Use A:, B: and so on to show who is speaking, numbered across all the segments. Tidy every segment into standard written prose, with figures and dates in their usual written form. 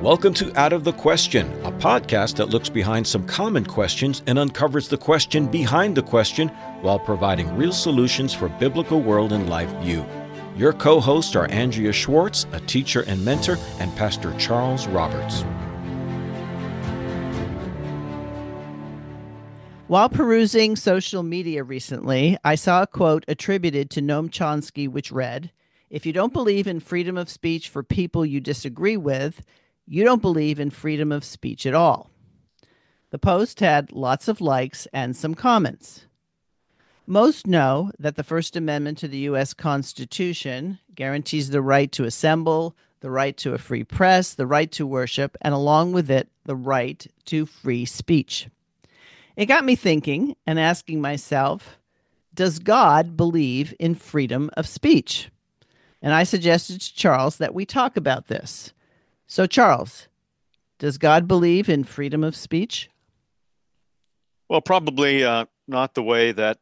A: Welcome to Out of the Question, a podcast that looks behind some common questions and uncovers the question behind the question while providing real solutions for biblical world and life view. Your co-hosts are Andrea Schwartz, a teacher and mentor, and Pastor Charles Roberts.
B: While perusing social media recently, I saw a quote attributed to Noam Chomsky which read, "If you don't believe in freedom of speech for people you disagree with, you don't believe in freedom of speech at all." The post had lots of likes and some comments. Most know that the First Amendment to the U.S. Constitution guarantees the right to assemble, the right to a free press, the right to worship, and along with it, the right to free speech. It got me thinking and asking myself, does God believe in freedom of speech? And I suggested to Charles that we talk about this. So, Charles, does God believe in freedom of speech?
C: Well, probably not the way that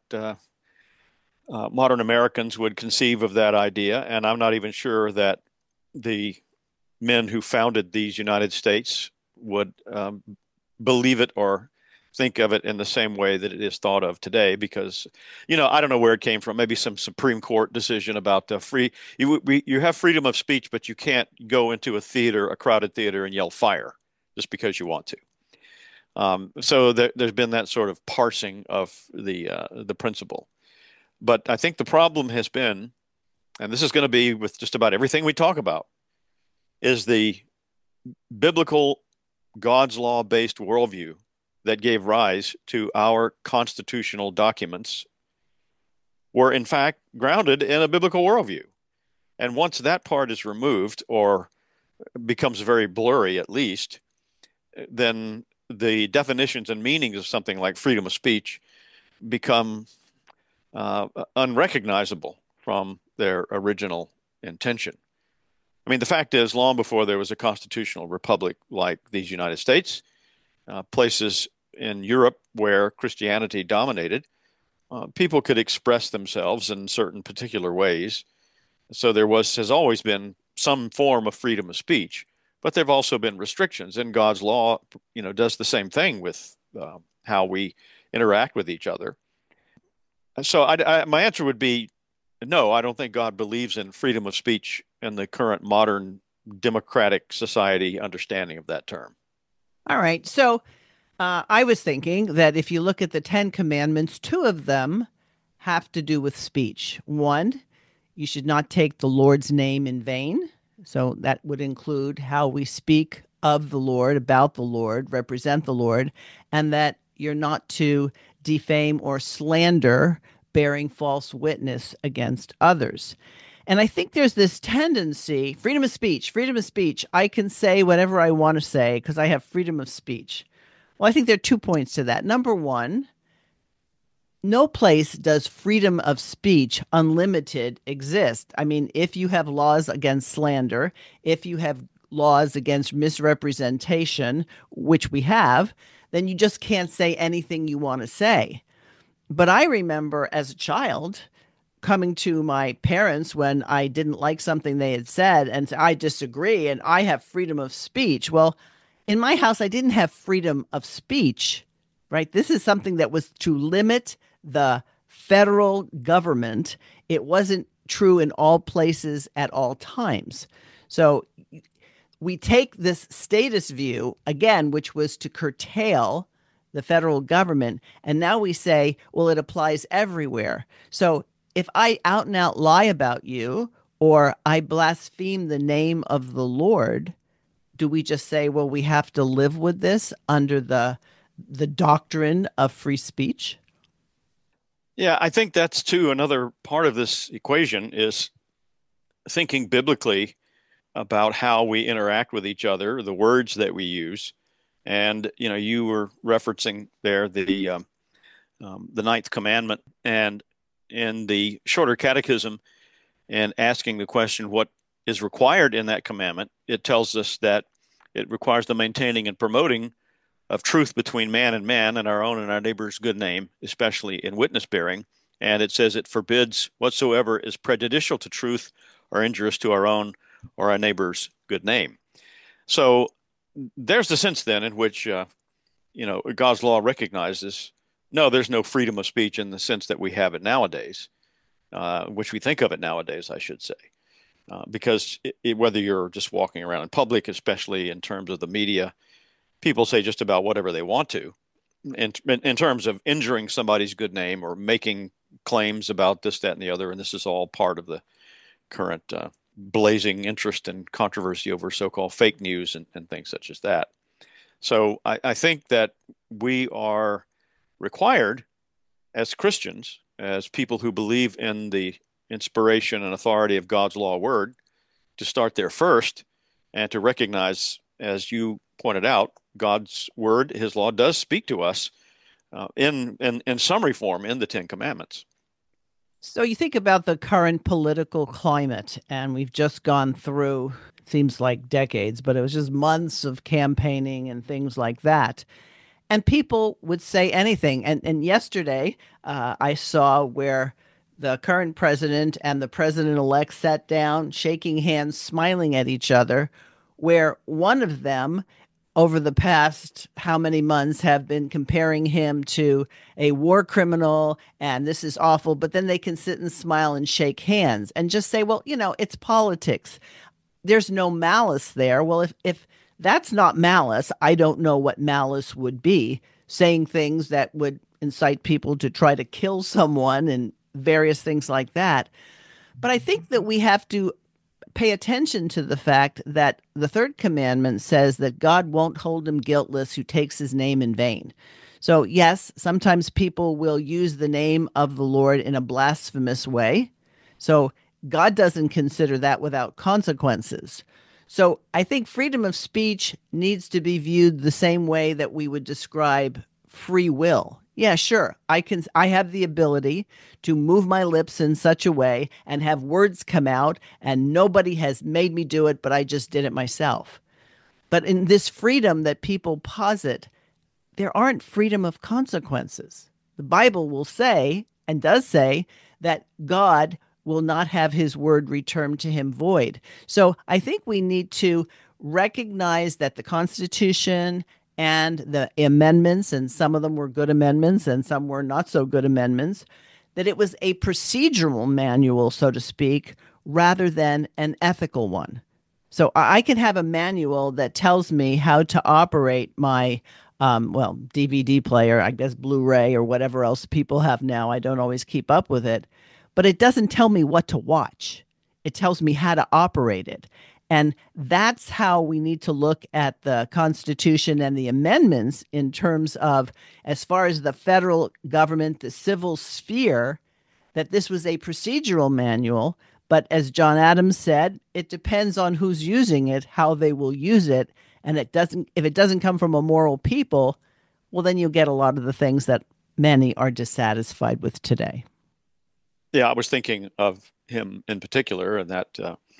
C: modern Americans would conceive of that idea. And I'm not even sure that the men who founded these United States would believe it or think of it in the same way that it is thought of today, because, I don't know where it came from. Maybe some Supreme Court decision about you have freedom of speech, but you can't go into a crowded theater and yell fire just because you want to. So there's been that sort of parsing of the principle. But I think the problem has been, and this is going to be with just about everything we talk about, is the biblical God's law-based worldview that gave rise to our constitutional documents were in fact grounded in a biblical worldview. And once that part is removed or becomes very blurry at least, then the definitions and meanings of something like freedom of speech become unrecognizable from their original intention. I mean, the fact is, long before there was a constitutional republic like these United States, places in Europe where Christianity dominated, people could express themselves in certain particular ways. So has always been some form of freedom of speech, but there have also been restrictions. And God's law, does the same thing with how we interact with each other. So my answer would be no. I don't think God believes in freedom of speech in the current modern democratic society understanding of that term.
B: All right. So I was thinking that if you look at the 10 Commandments, 2 of them have to do with speech. 1, you should not take the Lord's name in vain. So that would include how we speak of the Lord, about the Lord, represent the Lord, and that you're not to defame or slander, bearing false witness against others. And I think there's this tendency, freedom of speech. I can say whatever I want to say because I have freedom of speech. Well, I think there are 2 points to that. Number one, no place does freedom of speech unlimited exist. I mean, if you have laws against slander, if you have laws against misrepresentation, which we have, then you just can't say anything you want to say. But I remember as a child coming to my parents when I didn't like something they had said and I disagree and I have freedom of speech. Well, in my house, I didn't have freedom of speech, right? This is something that was to limit the federal government. It wasn't true in all places at all times. So we take this status view, again, which was to curtail the federal government, and now we say, well, it applies everywhere. So if I out and out lie about you or I blaspheme the name of the Lord, do we just say, well, we have to live with this under the doctrine of free speech?
C: Yeah, I think that's too another part of this equation is thinking biblically about how we interact with each other, the words that we use. And, you were referencing there the ninth commandment, and in the shorter catechism and asking the question, what is required in that commandment? It tells us that it requires the maintaining and promoting of truth between man and our own and our neighbor's good name, especially in witness bearing. And it says it forbids whatsoever is prejudicial to truth or injurious to our own or our neighbor's good name. So there's the sense then in which God's law recognizes no, there's no freedom of speech in the sense that we have it nowadays, which we think of it nowadays, I should say, because whether you're just walking around in public, especially in terms of the media, people say just about whatever they want to, in terms of injuring somebody's good name or making claims about this, that, and the other, and this is all part of the current blazing interest and controversy over so-called fake news and things such as that. So I think that we are required as Christians, as people who believe in the inspiration and authority of God's law word, to start there first and to recognize, as you pointed out, God's word, his law, does speak to us in summary form in the Ten Commandments.
B: So you think about the current political climate, and we've just gone through, it seems like decades, but it was just months of campaigning and things like that. And people would say anything. And yesterday, I saw where the current president and the president-elect sat down, shaking hands, smiling at each other, where one of them over the past how many months have been comparing him to a war criminal, and this is awful, but then they can sit and smile and shake hands and just say, well, it's politics. There's no malice there. Well, if that's not malice, I don't know what malice would be, saying things that would incite people to try to kill someone and various things like that. But I think that we have to pay attention to the fact that the third commandment says that God won't hold him guiltless who takes his name in vain. So yes, sometimes people will use the name of the Lord in a blasphemous way. So God doesn't consider that without consequences. So I think freedom of speech needs to be viewed the same way that we would describe free will. Yeah, sure. I have the ability to move my lips in such a way and have words come out, and nobody has made me do it, but I just did it myself. But in this freedom that people posit, there aren't freedom of consequences. The Bible will say, and does say, that God will not have his word returned to him void. So I think we need to recognize that the Constitution and the amendments, and some of them were good amendments and some were not so good amendments, that it was a procedural manual, so to speak, rather than an ethical one. So I can have a manual that tells me how to operate my, DVD player, I guess Blu-ray or whatever else people have now. I don't always keep up with it, but it doesn't tell me what to watch. It tells me how to operate it. And that's how we need to look at the Constitution and the amendments in terms of, as far as the federal government, the civil sphere, that this was a procedural manual. But as John Adams said, it depends on who's using it, how they will use it. And if it doesn't come from a moral people, well, then you'll get a lot of the things that many are dissatisfied with today.
C: Yeah, I was thinking of him in particular and that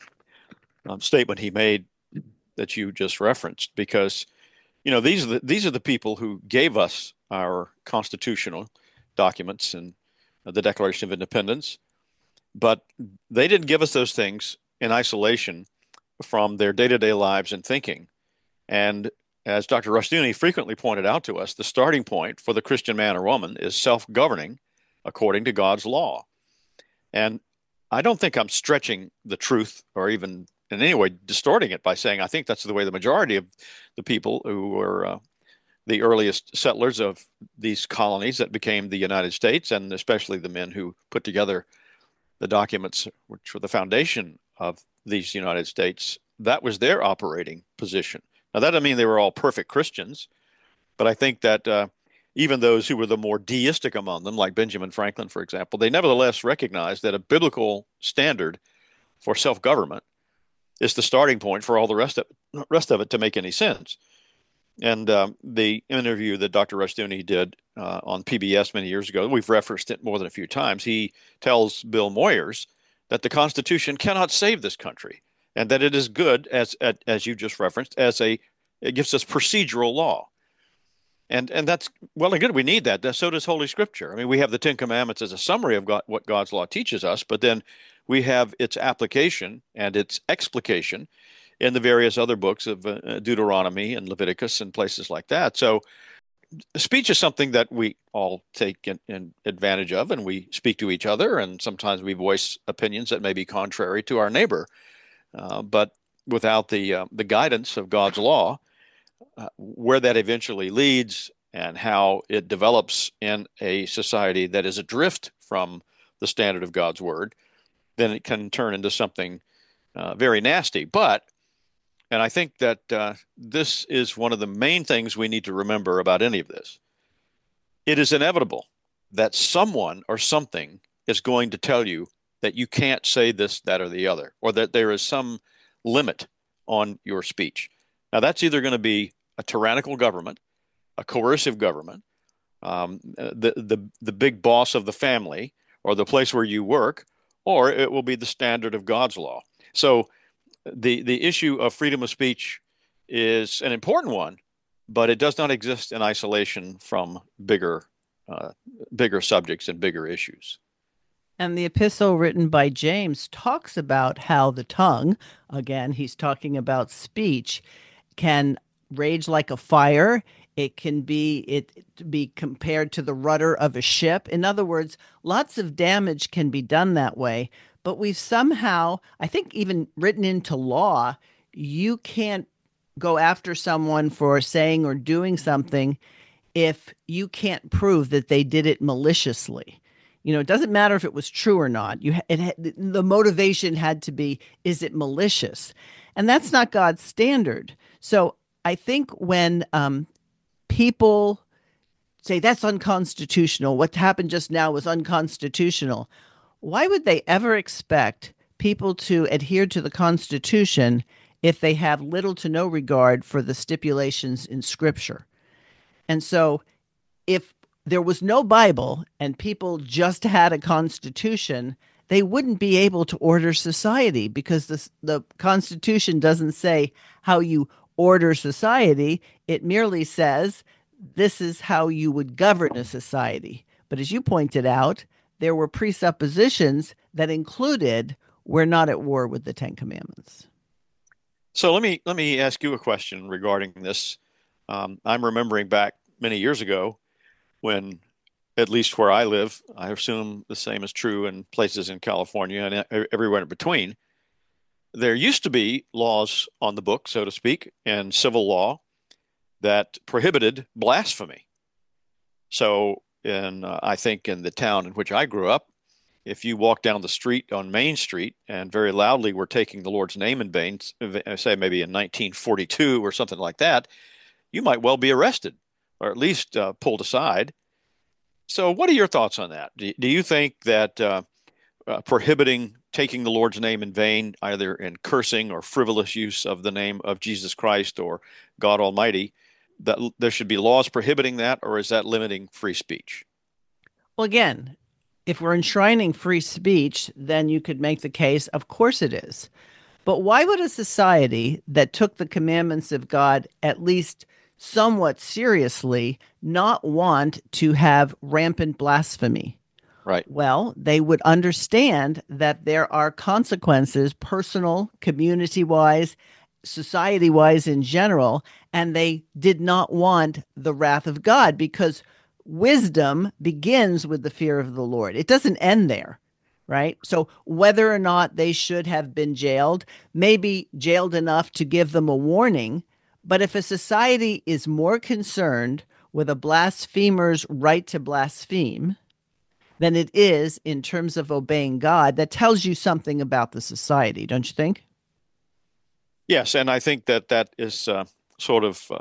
C: statement he made that you just referenced, because these are the people who gave us our constitutional documents and the Declaration of Independence, but they didn't give us those things in isolation from their day-to-day lives and thinking. And as Dr. Rushdoony frequently pointed out to us, the starting point for the Christian man or woman is self-governing according to God's law. And I don't think I'm stretching the truth or even in any way distorting it by saying I think that's the way the majority of the people who were the earliest settlers of these colonies that became the United States, and especially the men who put together the documents which were the foundation of these United States, that was their operating position. Now, that doesn't mean they were all perfect Christians, but I think that even those who were the more deistic among them, like Benjamin Franklin, for example, they nevertheless recognized that a biblical standard for self-government is the starting point for all the rest of it to make any sense. And the interview that Dr. Rushdoony did on PBS many years ago, we've referenced it more than a few times. He tells Bill Moyers that the Constitution cannot save this country, and that it is good, as you just referenced, it gives us procedural law. And that's well and good. We need that. So does Holy Scripture. I mean, we have the Ten Commandments as a summary of what God's law teaches us, but then we have its application and its explication in the various other books of Deuteronomy and Leviticus and places like that. So speech is something that we all take in advantage of, and we speak to each other, and sometimes we voice opinions that may be contrary to our neighbor. But without the guidance of God's law, where that eventually leads and how it develops in a society that is adrift from the standard of God's word, then it can turn into something very nasty. And I think that this is one of the main things we need to remember about any of this. It is inevitable that someone or something is going to tell you that you can't say this, that, or the other, or that there is some limit on your speech. Now, that's either going to be a tyrannical government, a coercive government, the big boss of the family, or the place where you work, or it will be the standard of God's law. So the issue of freedom of speech is an important one, but it does not exist in isolation from bigger subjects and bigger issues.
B: And the epistle written by James talks about how the tongue, again, he's talking about speech, can rage like a fire. It can be compared to the rudder of a ship. In other words, lots of damage can be done that way. But we've somehow, I think, even written into law, you can't go after someone for saying or doing something if you can't prove that they did it maliciously. It doesn't matter if it was true or not. The motivation had to be, is it malicious? And that's not God's standard. So I think when people say that's unconstitutional, what happened just now was unconstitutional, why would they ever expect people to adhere to the Constitution if they have little to no regard for the stipulations in Scripture? And so if there was no Bible and people just had a Constitution, they wouldn't be able to order society, because the Constitution doesn't say how you order society. It merely says this is how you would govern a society. But as you pointed out, there were presuppositions that included we're not at war with the Ten Commandments.
C: So let me ask you a question regarding this. I'm remembering back many years ago when, at least where I live, I assume the same is true in places in California and everywhere in between, there used to be laws on the book, so to speak, in civil law that prohibited blasphemy. So I think in the town in which I grew up, if you walk down the street on Main Street and very loudly were taking the Lord's name in vain, say maybe in 1942 or something like that, you might well be arrested or at least pulled aside. So what are your thoughts on that? Do you think that prohibiting taking the Lord's name in vain, either in cursing or frivolous use of the name of Jesus Christ or God Almighty, that there should be laws prohibiting that, or is that limiting free speech?
B: Well, again, if we're enshrining free speech, then you could make the case, of course it is. But why would a society that took the commandments of God at least somewhat seriously not want to have rampant blasphemy?
C: Right.
B: Well, they would understand that there are consequences, personal, community-wise, society-wise in general, and they did not want the wrath of God, because wisdom begins with the fear of the Lord. It doesn't end there, right? So whether or not they should have been jailed, maybe jailed enough to give them a warning, but if a society is more concerned with a blasphemer's right to blaspheme than it is in terms of obeying God, that tells you something about the society, don't you think?
C: Yes, and I think that is sort of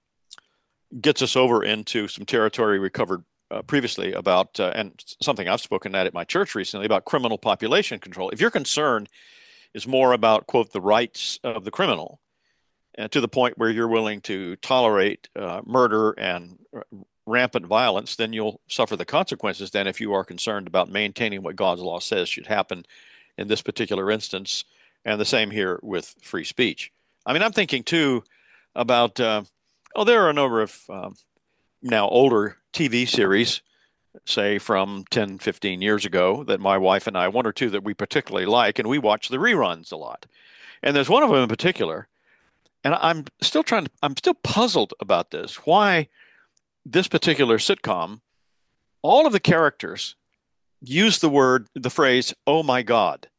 C: gets us over into some territory we covered previously about, and something I've spoken at my church recently, about criminal population control. If your concern is more about, quote, the rights of the criminal, and to the point where you're willing to tolerate murder and rampant violence, then you'll suffer the consequences then if you are concerned about maintaining what God's law says should happen in this particular instance. And the same here with free speech. I mean, I'm thinking too about, there are a number of now older TV series, say from 10, 15 years ago, that my wife and I, one or two that we particularly like, and we watch the reruns a lot. And there's one of them in particular, and I'm still puzzled about this. Why this particular sitcom, all of the characters use the phrase, "Oh my God."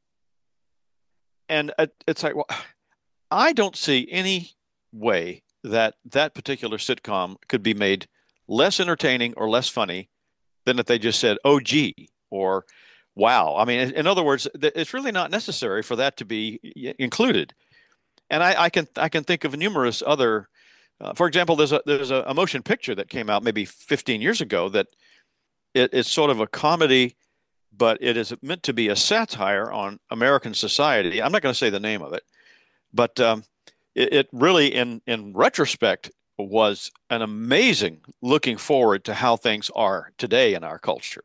C: And it's like, well, I don't see any way that that particular sitcom could be made less entertaining or less funny than if they just said, "Oh gee," or "Wow." I mean, in other words, it's really not necessary for that to be included. And I can think of numerous other. For example, there's a motion picture that came out maybe 15 years ago that it's sort of a comedy, but it is meant to be a satire on American society. I'm not going to say the name of it, but it really, in retrospect, was an amazing looking forward to how things are today in our culture.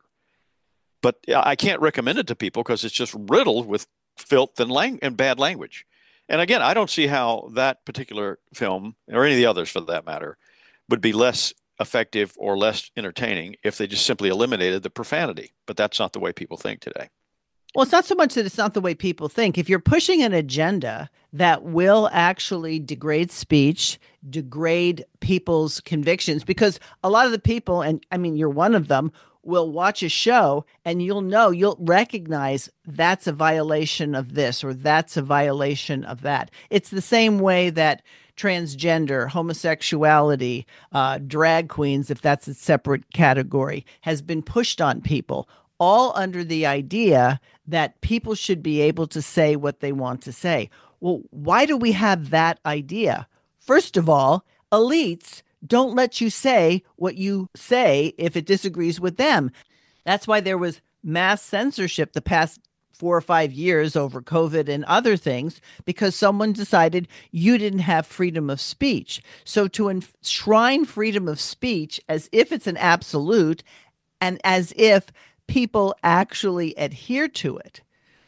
C: But I can't recommend it to people because it's just riddled with filth and bad language. And again, I don't see how that particular film, or any of the others for that matter, would be less effective or less entertaining if they just simply eliminated the profanity. But that's not the way people think today.
B: Well, it's not so much that it's not the way people think. If you're pushing an agenda that will actually degrade speech, degrade people's convictions, because a lot of the people, and I mean, you're one of them, will watch a show and you'll recognize that's a violation of this or that's a violation of that. It's the same way that transgender, homosexuality, drag queens, if that's a separate category, has been pushed on people, all under the idea that people should be able to say what they want to say. Well, why do we have that idea? First of all, elites don't let you say what you say if it disagrees with them. That's why there was mass censorship the past 4 or 5 years over COVID and other things, because someone decided you didn't have freedom of speech. So to enshrine freedom of speech as if it's an absolute and as if people actually adhere to it.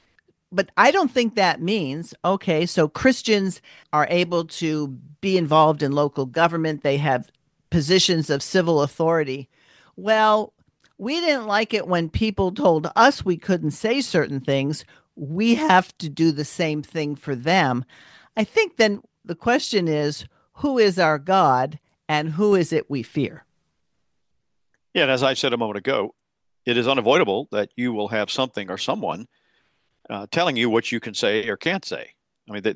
B: But I don't think that means, okay, so Christians are able to be involved in local government. They have positions of civil authority. Well, we didn't like it when people told us we couldn't say certain things. We have to do the same thing for them. I think then the question is, who is our God and who is it we fear?
C: Yeah, and as I said a moment ago, it is unavoidable that you will have something or someone telling you what you can say or can't say. I mean,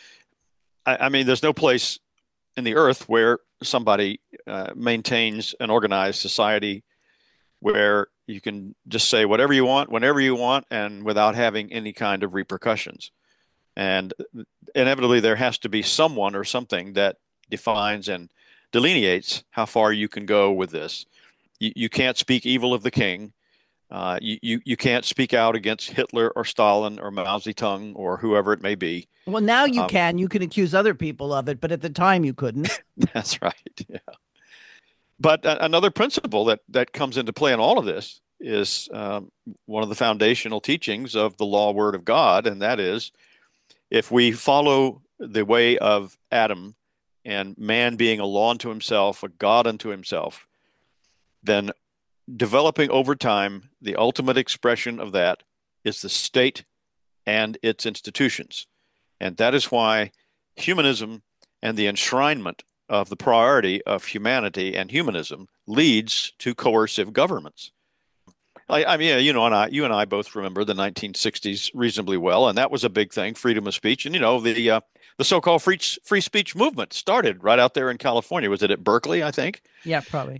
C: there's no place in the earth where somebody maintains an organized society where you can just say whatever you want, whenever you want, and without having any kind of repercussions. And inevitably, there has to be someone or something that defines and delineates how far you can go with this. You can't speak evil of the king. You can't speak out against Hitler or Stalin or Mao Zedong or whoever it may be.
B: Well, now you can. You can accuse other people of it, but at the time you couldn't.
C: That's right. Yeah. But another principle that comes into play in all of this is one of the foundational teachings of the law word of God, and that is if we follow the way of Adam and man being a law unto himself, a God unto himself, then developing over time, the ultimate expression of that is the state and its institutions. And that is why humanism and the enshrinement of the priority of humanity and humanism leads to coercive governments. I mean, you and I both remember the 1960s reasonably well, and that was a big thing, freedom of speech. And the so-called free speech movement started right out there in California. Was it at Berkeley, I think?
B: Yeah, probably.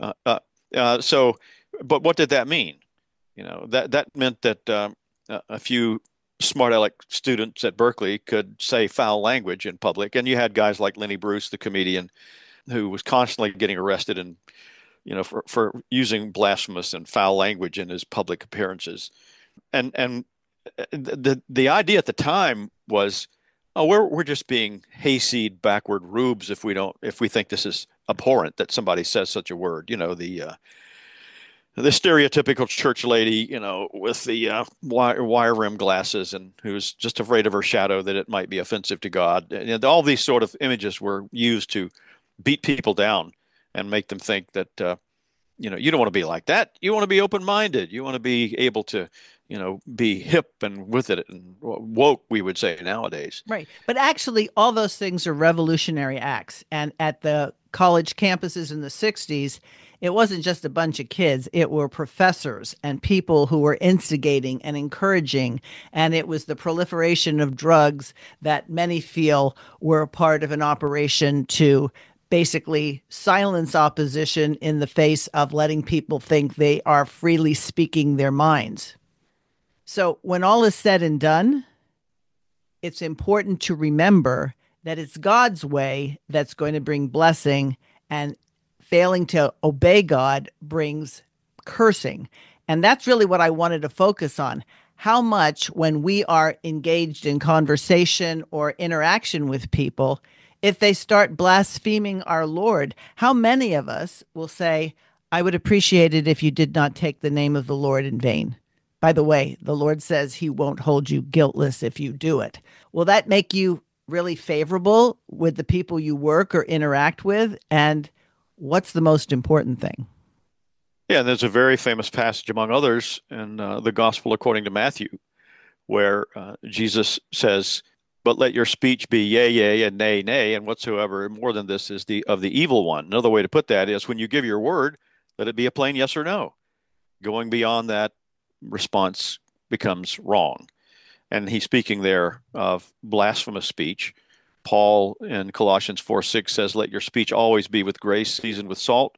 C: But what did that mean? That meant that a few smart aleck students at Berkeley could say foul language in public, and you had guys like Lenny Bruce, the comedian, who was constantly getting arrested and for using blasphemous and foul language in his public appearances. And the idea at the time was, oh, we're just being hayseed backward rubes if we think this is abhorrent that somebody says such a word. The stereotypical church lady, with the wire rim glasses and who's just afraid of her shadow that it might be offensive to God. And all these sort of images were used to beat people down and make them think that, you don't want to be like that. You want to be open-minded. You want to be able to, be hip and with it and woke, we would say nowadays.
B: Right. But actually, all those things are revolutionary acts. And at the college campuses in the 60s, it wasn't just a bunch of kids, it were professors and people who were instigating and encouraging. And it was the proliferation of drugs that many feel were a part of an operation to basically silence opposition in the face of letting people think they are freely speaking their minds. So when all is said and done, it's important to remember that it's God's way that's going to bring blessing, and failing to obey God brings cursing. And that's really what I wanted to focus on. How much, when we are engaged in conversation or interaction with people, if they start blaspheming our Lord, how many of us will say, I would appreciate it if you did not take the name of the Lord in vain? By the way, the Lord says he won't hold you guiltless if you do it. Will that make you really favorable with the people you work or interact with? And what's the most important thing?
C: Yeah, and there's a very famous passage, among others, in the Gospel according to Matthew, where Jesus says, but let your speech be yea, yea, and nay, nay, and whatsoever more than this is of the evil one. Another way to put that is when you give your word, let it be a plain yes or no. Going beyond that, response becomes wrong. And he's speaking there of blasphemous speech. Paul in Colossians 4:6 says, let your speech always be with grace, seasoned with salt,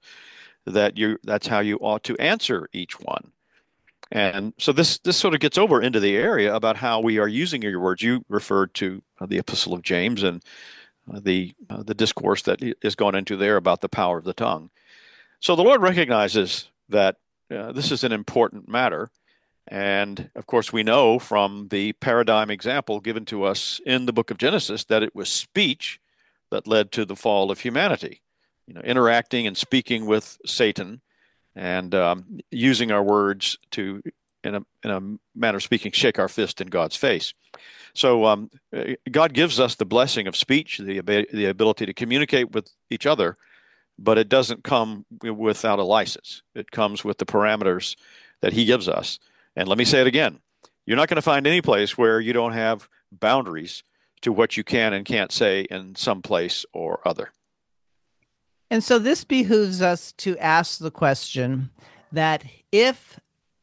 C: that's how you ought to answer each one. And so this sort of gets over into the area about how we are using your words. You referred to the Epistle of James and the discourse that is gone into there about the power of the tongue. So the Lord recognizes that this is an important matter. And of course, we know from the paradigm example given to us in the book of Genesis that it was speech that led to the fall of humanity. Interacting and speaking with Satan and using our words to, in a manner of speaking, shake our fist in God's face. So God gives us the blessing of speech, the ability to communicate with each other, but it doesn't come without a license. It comes with the parameters that he gives us. And let me say it again. You're not going to find any place where you don't have boundaries to what you can and can't say in some place or other.
B: And so this behooves us to ask the question that if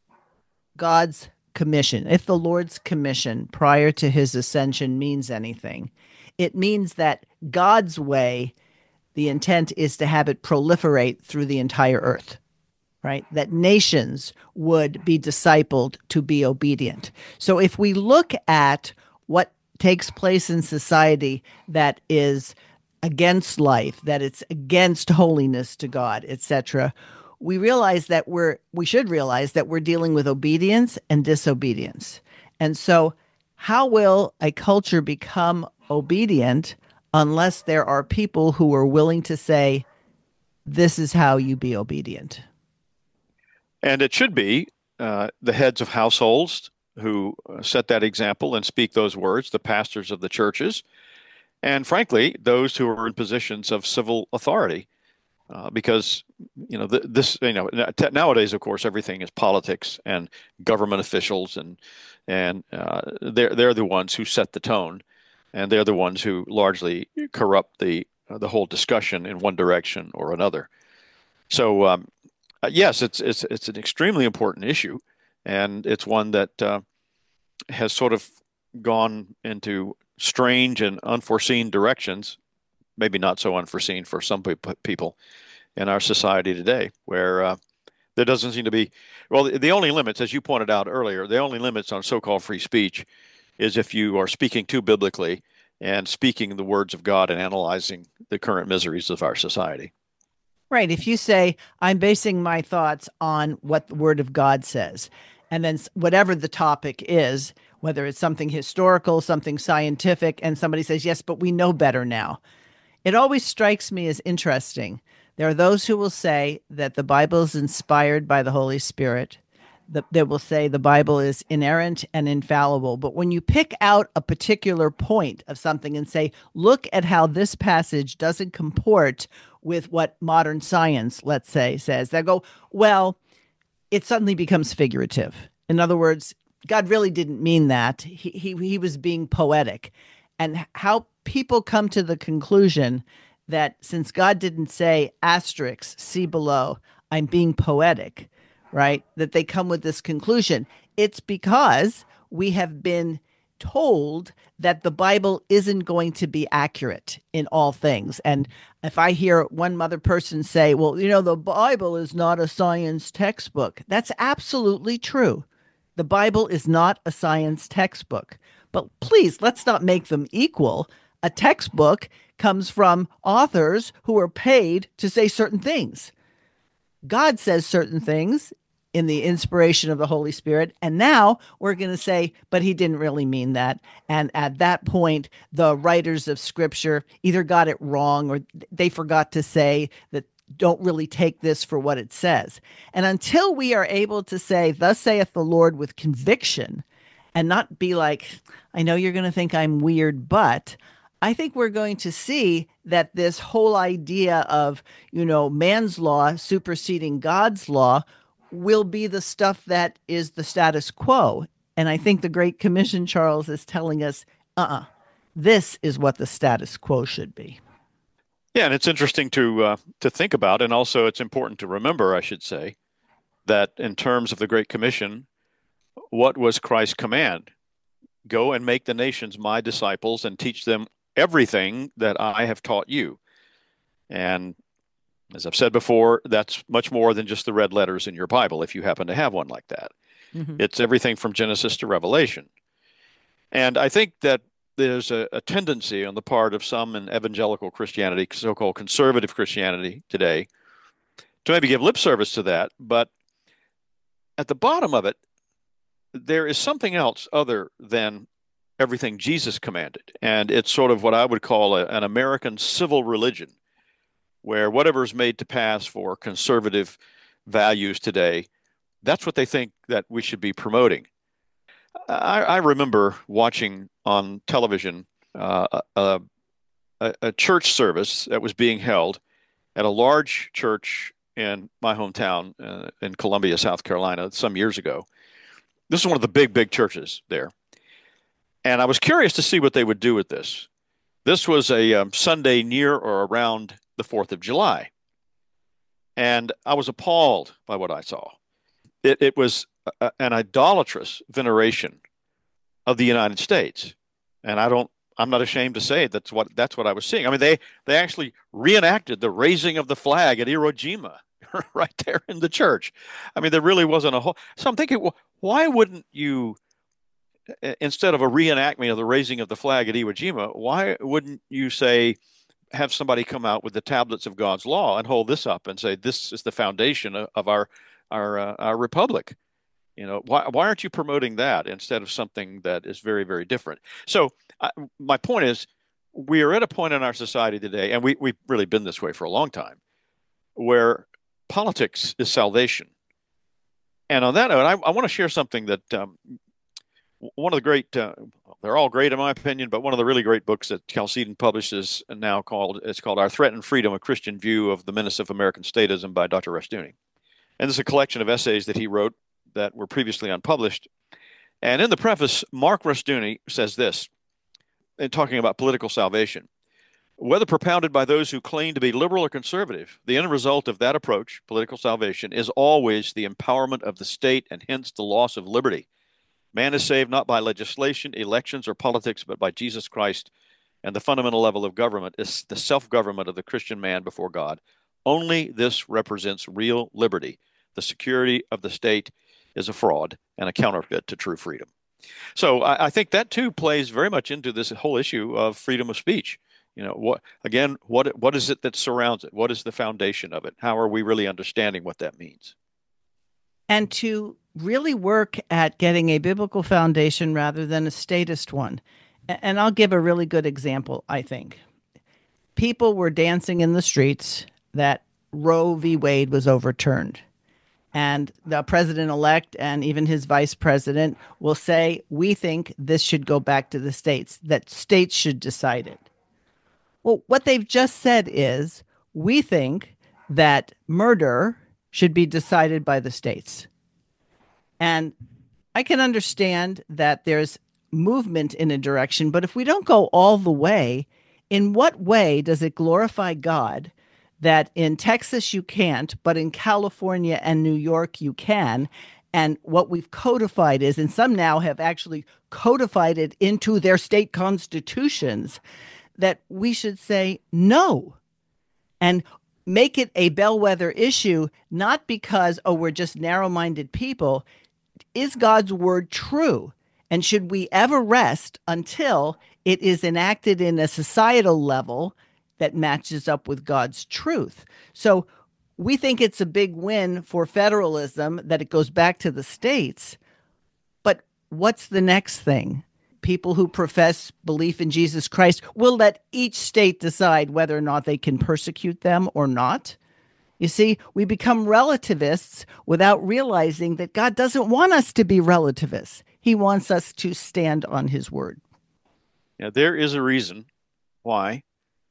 B: God's commission, if the Lord's commission prior to his ascension means anything, it means that God's way, the intent is to have it proliferate through the entire earth. Right? That nations would be discipled to be obedient. So if we look at what takes place in society that is against life, that it's against holiness to God, etc., we should realize that we're dealing with obedience and disobedience. And so how will a culture become obedient unless there are people who are willing to say, this is how you be obedient?
C: And it should be the heads of households who set that example and speak those words, the pastors of the churches, and frankly, those who are in positions of civil authority, because nowadays, of course, everything is politics and government officials, and they're the ones who set the tone, and they're the ones who largely corrupt the whole discussion in one direction or another. So. Yes, it's an extremely important issue, and it's one that has sort of gone into strange and unforeseen directions, maybe not so unforeseen for some people in our society today, where there doesn't seem to be, well, the only limits, as you pointed out earlier, the only limits on so-called free speech is if you are speaking too biblically and speaking the words of God and analyzing the current miseries of our society.
B: Right. If you say, I'm basing my thoughts on what the Word of God says, and then whatever the topic is, whether it's something historical, something scientific, and somebody says, yes, but we know better now. It always strikes me as interesting. There are those who will say that the Bible is inspired by the Holy Spirit. They will say the Bible is inerrant and infallible. But when you pick out a particular point of something and say, look at how this passage doesn't comport with what modern science, let's say, says, they go, well, it suddenly becomes figurative. In other words, God really didn't mean that. He was being poetic. And how people come to the conclusion that since God didn't say asterisk, see below, I'm being poetic, right? That they come with this conclusion. It's because we have been told that the Bible isn't going to be accurate in all things. And if I hear one other person say, well, the Bible is not a science textbook, that's absolutely true. The Bible is not a science textbook. But please, let's not make them equal. A textbook comes from authors who are paid to say certain things. God says certain things in the inspiration of the Holy Spirit. And now we're going to say, but he didn't really mean that. And at that point, the writers of Scripture either got it wrong or they forgot to say that don't really take this for what it says. And until we are able to say, thus saith the Lord with conviction, and not be like, I know you're going to think I'm weird, but I think we're going to see that this whole idea of, man's law superseding God's law will be the stuff that is the status quo. And I think the Great Commission, Charles, is telling us, this is what the status quo should be.
C: Yeah, and it's interesting to think about, and also it's important to remember, I should say, that in terms of the Great Commission, what was Christ's command? Go and make the nations my disciples and teach them everything that I have taught you. And as I've said before, that's much more than just the red letters in your Bible, if you happen to have one like that. Mm-hmm. It's everything from Genesis to Revelation. And I think that there's a tendency on the part of some in evangelical Christianity, so-called conservative Christianity today, to maybe give lip service to that. But at the bottom of it, there is something else other than everything Jesus commanded. And it's sort of what I would call an American civil religion, where whatever is made to pass for conservative values today, that's what they think that we should be promoting. I remember watching on television a church service that was being held at a large church in my hometown in Columbia, South Carolina, some years ago. This is one of the big churches there. And I was curious to see what they would do with this. This was a Sunday near or around the 4th of July. And I was appalled by what I saw. It was an idolatrous veneration of the United States. And I'm not ashamed to say that's what I was seeing. I mean, they actually reenacted the raising of the flag at Iwo Jima right there in the church. I mean, there really wasn't a whole. So I'm thinking, well, why wouldn't you, instead of a reenactment of the raising of the flag at Iwo Jima, why wouldn't you have somebody come out with the tablets of God's law and hold this up and say, this is the foundation of our republic? Why aren't you promoting that instead of something that is very, very different? So my point is, we are at a point in our society today, and we've really been this way for a long time, where politics is salvation. And on that note, I want to share something that one of the great, they're all great in my opinion, but one of the really great books that Chalcedon publishes now it's called Our Threat and Freedom, A Christian View of the Menace of American Statism by Dr. Rushdoony. And this is a collection of essays that he wrote that were previously unpublished. And in the preface, Mark Rushdoony says this, in talking about political salvation: whether propounded by those who claim to be liberal or conservative, the end result of that approach, political salvation, is always the empowerment of the state and hence the loss of liberty. Man is saved not by legislation, elections, or politics, but by Jesus Christ. And the fundamental level of government is the self-government of the Christian man before God. Only this represents real liberty. The security of the state is a fraud and a counterfeit to true freedom. So I think that too plays very much into this whole issue of freedom of speech. What is it that surrounds it? What is the foundation of it? How are we really understanding what that means?
B: And to really work at getting a biblical foundation rather than a statist one. And I'll give a really good example, I think. People were dancing in the streets that Roe v. Wade was overturned. And the president-elect and even his vice president will say, we think this should go back to the states, that states should decide it. Well, what they've just said is, we think that murder should be decided by the states. And I can understand that there's movement in a direction, but if we don't go all the way, in what way does it glorify God that in Texas you can't, but in California and New York you can? And what we've codified is, and some now have actually codified it into their state constitutions, that we should say no and make it a bellwether issue, not because, oh, we're just narrow minded people. Is God's word true? And should we ever rest until it is enacted in a societal level that matches up with God's truth? So we think it's a big win for federalism that it goes back to the states. But what's the next thing? People who profess belief in Jesus Christ will let each state decide whether or not they can persecute them or not. You see, we become relativists without realizing that God doesn't want us to be relativists. He wants us to stand on his word.
C: Yeah, there is a reason why,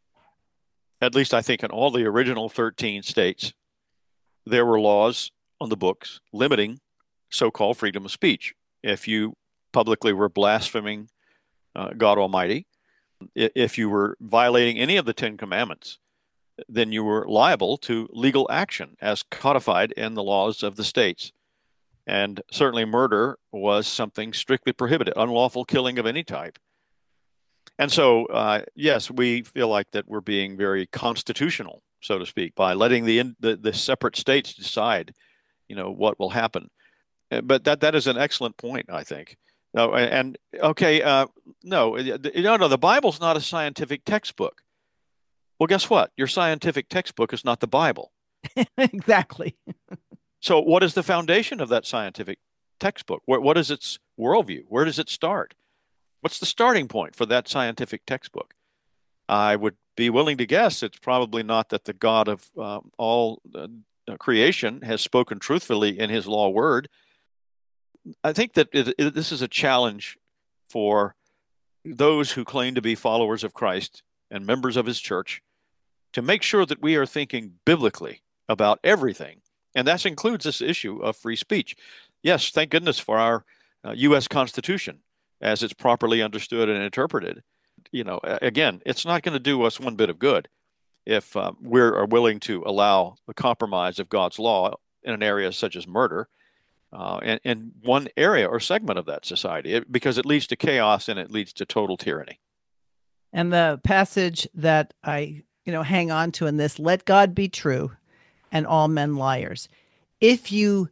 C: at least I think in all the original 13 states, there were laws on the books limiting so-called freedom of speech. If you publicly were blaspheming God Almighty, if you were violating any of the Ten Commandments, then you were liable to legal action as codified in the laws of the states. And certainly murder was something strictly prohibited, unlawful killing of any type. And so, yes, we feel like that we're being very constitutional, so to speak, by letting the separate states decide, what will happen. But that is an excellent point, I think. No, and okay, no, the Bible's not a scientific textbook. Well, guess what? Your scientific textbook is not the Bible.
B: Exactly.
C: So what is the foundation of that scientific textbook? What is its worldview? Where does it start? What's the starting point for that scientific textbook? I would be willing to guess it's probably not that the God of all creation has spoken truthfully in his law word. I think that this is a challenge for those who claim to be followers of Christ and members of his church to make sure that we are thinking biblically about everything. And that includes this issue of free speech. Yes, thank goodness for our U.S. Constitution as it's properly understood and interpreted. Again, it's not going to do us one bit of good if we are willing to allow the compromise of God's law in an area such as murder in one area or segment of that society, because it leads to chaos and it leads to total tyranny.
B: And the passage that I hang on to in this, let God be true and all men liars. If you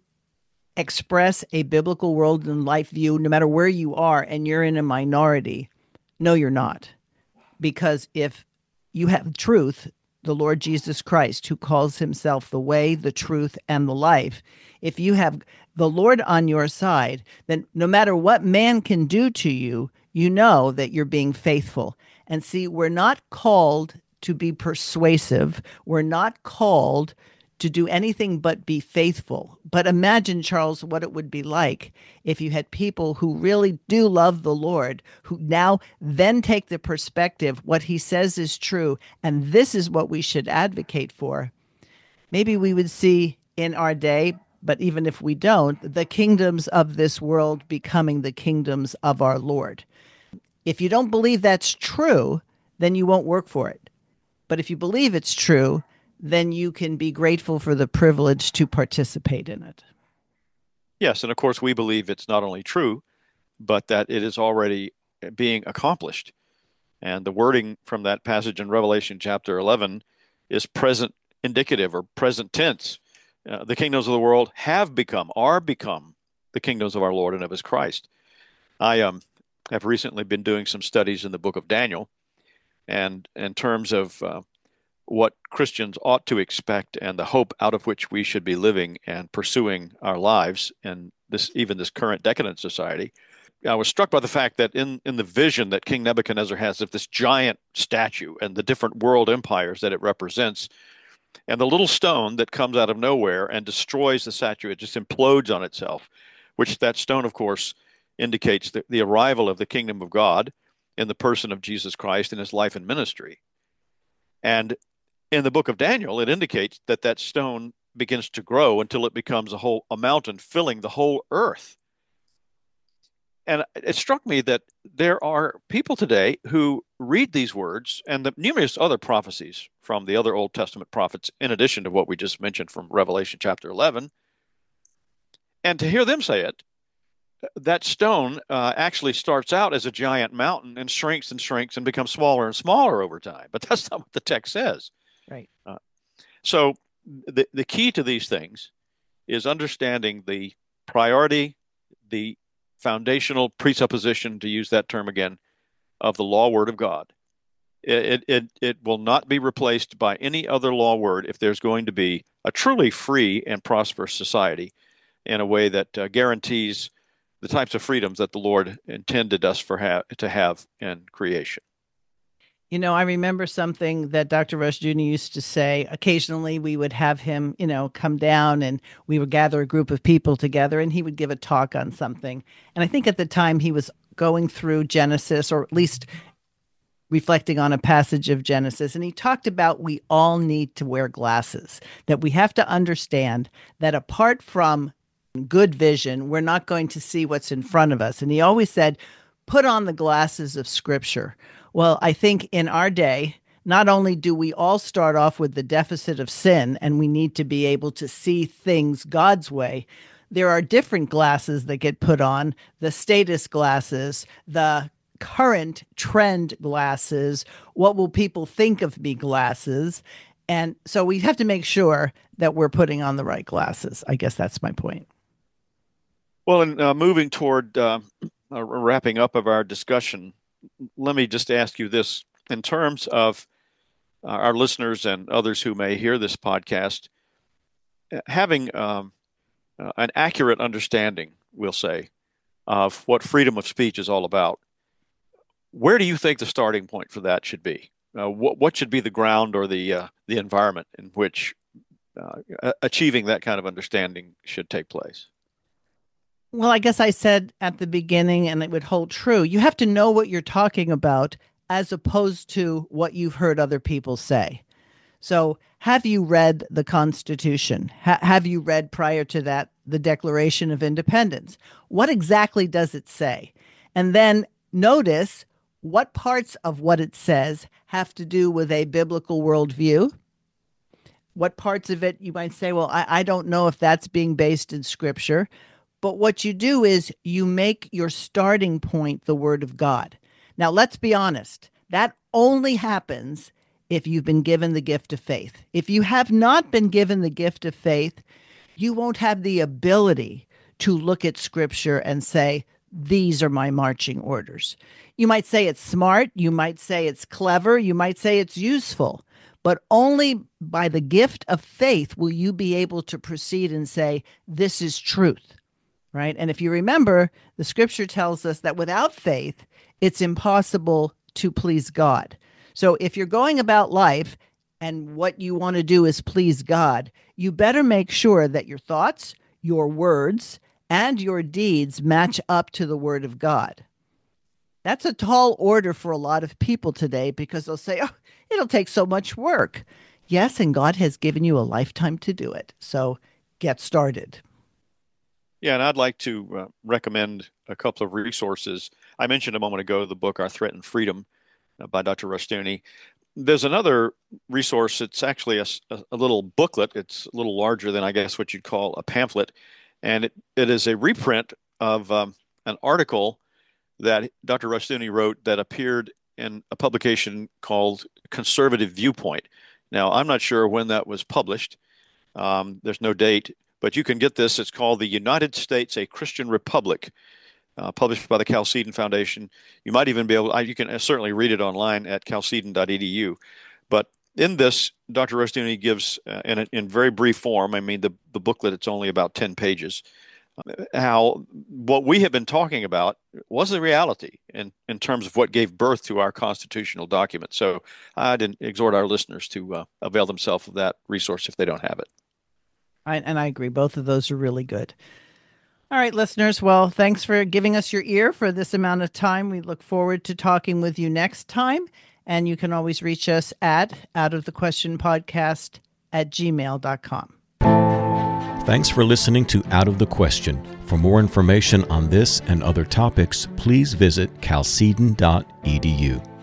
B: express a biblical world and life view, no matter where you are, and you're in a minority, no, you're not. Because if you have truth, the Lord Jesus Christ, who calls himself the way, the truth, and the life, if you have the Lord on your side, then no matter what man can do to you, you know that you're being faithful. And see, we're not called to be persuasive. We're not called to do anything but be faithful. But imagine, Charles, what it would be like if you had people who really do love the Lord, who now then take the perspective, what he says is true, and this is what we should advocate for. Maybe we would see in our day, but even if we don't, the kingdoms of this world becoming the kingdoms of our Lord. If you don't believe that's true, then you won't work for it. But if you believe it's true, then you can be grateful for the privilege to participate in it.
C: Yes, and of course we believe it's not only true, but that it is already being accomplished. And the wording from that passage in Revelation chapter 11 is present indicative or present tense. The kingdoms of the world are become the kingdoms of our Lord and of his Christ. I have recently been doing some studies in the book of Daniel, and in terms of what Christians ought to expect and the hope out of which we should be living and pursuing our lives in this current decadent society. I was struck by the fact that in the vision that King Nebuchadnezzar has of this giant statue and the different world empires that it represents, and the little stone that comes out of nowhere and destroys the statue, it just implodes on itself, which that stone, of course, indicates the arrival of the kingdom of God in the person of Jesus Christ in his life and ministry. And in the book of Daniel, it indicates that stone begins to grow until it becomes a mountain filling the whole earth. And it struck me that there are people today who read these words and the numerous other prophecies from the other Old Testament prophets, in addition to what we just mentioned from Revelation chapter 11, and to hear them say it, that stone actually starts out as a giant mountain and shrinks and becomes smaller and smaller over time. But that's not what the text says.
B: Right.
C: So the key to these things is understanding the priority, the foundational presupposition, to use that term again, of the law word of God. It will not be replaced by any other law word if there's going to be a truly free and prosperous society in a way that guarantees the types of freedoms that the Lord intended us to have in creation.
B: You know, I remember something that Dr. Rushdoony used to say. Occasionally we would have him, come down and we would gather a group of people together and he would give a talk on something. And I think at the time he was going through Genesis, or at least reflecting on a passage of Genesis. And he talked about we all need to wear glasses, that we have to understand that apart from good vision, we're not going to see what's in front of us. And he always said, put on the glasses of Scripture. Well, I think in our day, not only do we all start off with the deficit of sin and we need to be able to see things God's way, there are different glasses that get put on, the status glasses, the current trend glasses, what will people think of me glasses. And so we have to make sure that we're putting on the right glasses. I guess that's my point.
C: Well, and moving toward wrapping up of our discussion, let me just ask you this. In terms of our listeners and others who may hear this podcast, having an accurate understanding, we'll say, of what freedom of speech is all about, where do you think the starting point for that should be? What should be the ground or the environment in which achieving that kind of understanding should take place?
B: Well, I guess I said at the beginning, and it would hold true, you have to know what you're talking about as opposed to what you've heard other people say. So have you read the Constitution? Have you read prior to that the Declaration of Independence? What exactly does it say? And then notice what parts of what it says have to do with a biblical worldview. What parts of it you might say, well, I don't know if that's being based in Scripture. But what you do is you make your starting point the Word of God. Now, let's be honest. That only happens if you've been given the gift of faith. If you have not been given the gift of faith, you won't have the ability to look at Scripture and say, these are my marching orders. You might say it's smart. You might say it's clever. You might say it's useful. But only by the gift of faith will you be able to proceed and say, this is truth. Right? And if you remember, the Scripture tells us that without faith, it's impossible to please God. So if you're going about life and what you want to do is please God, you better make sure that your thoughts, your words, and your deeds match up to the Word of God. That's a tall order for a lot of people today because they'll say, oh, it'll take so much work. Yes, and God has given you a lifetime to do it. So get started.
C: Yeah, and I'd like to recommend a couple of resources. I mentioned a moment ago the book Our Threatened Freedom by Dr. Rushdoony. There's another resource. It's actually a little booklet. It's a little larger than, I guess, what you'd call a pamphlet. And it is a reprint of an article that Dr. Rushdoony wrote that appeared in a publication called Conservative Viewpoint. Now, I'm not sure when that was published. There's no date. But you can get this. It's called The United States, a Christian Republic, published by the Chalcedon Foundation. You might even be able, you can certainly read it online at chalcedon.edu. But in this, Dr. Rushdoony gives, in very brief form, I mean, the booklet, it's only about 10 pages, how what we have been talking about was the reality in terms of what gave birth to our constitutional document. So I'd exhort our listeners to avail themselves of that resource if they don't have it.
B: And I agree. Both of those are really good. All right, listeners. Well, thanks for giving us your ear for this amount of time. We look forward to talking with you next time. And you can always reach us at outofthequestionpodcast@gmail.com.
A: Thanks for listening to Out of the Question. For more information on this and other topics, please visit chalcedon.edu.